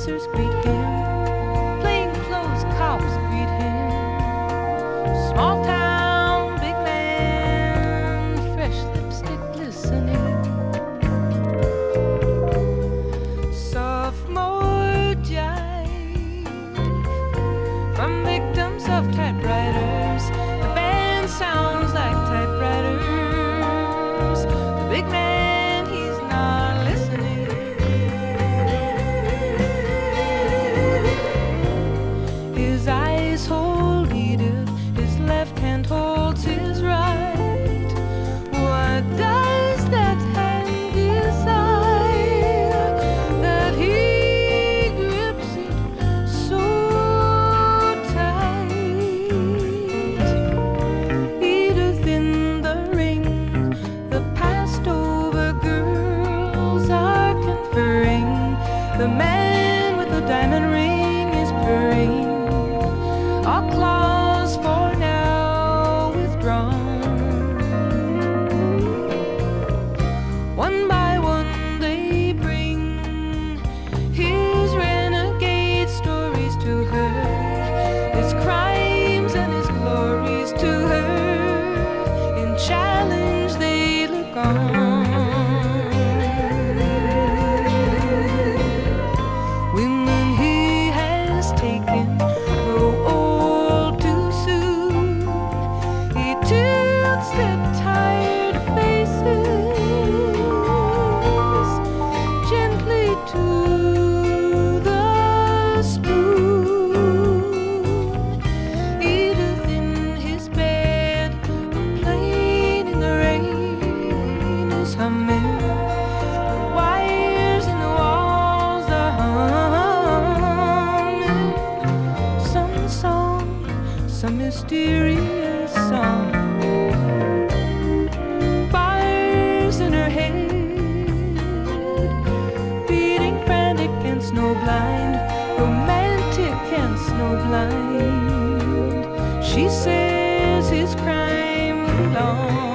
racers greet him, plainclothes cops greet him. Small town, big man, fresh lipstick glistening. Sophomore jive from victims of typewriters. The band sounds like typewriters. The big man, he's not listening. His eyes hold Edith, his left hand holds his right. What does that hand desire that he grips it so tight? Edith in the ring, the passed over girls are conferring. The man with the diamond ring is purring. All claws for now withdrawn. One by one they bring his renegade stories to her, his crimes and his glories to her. In challenge they look on. Women he has taken grow old too soon. He tilts their tired faces gently to the spoon. Edith in his bed, a plane in the rain is humming. The wires in the walls are humming. Some song, some mysterious song. Fires in her head, beating frantic and snowblind, romantic and snowblind. She says his crime belongs